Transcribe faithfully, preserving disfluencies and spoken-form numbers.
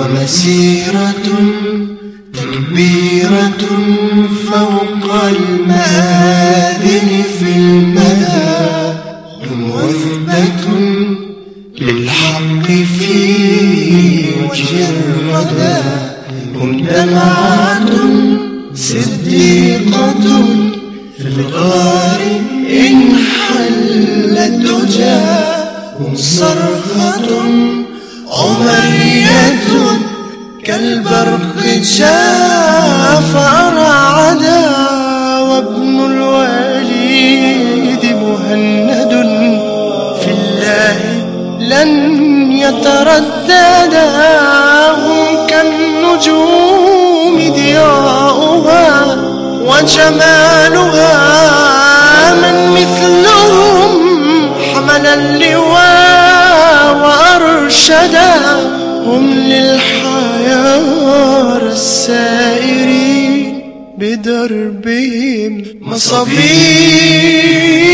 ومسيرة تكبيرة فوق المآذن في المدى. هم وثبة للحق في وجه الردى. هم دمعة صديقة في الغار إن حلت دجى. هم صرخة عمرية كالبرق جاء فرعدا. وابن الوليد مهند في الله لن يترددا. هم كالنجوم ضياؤها وجمالها. من مثلهم حمل اللواء وأرشدا. هم للحيار السائرين بدربهم مصابيح.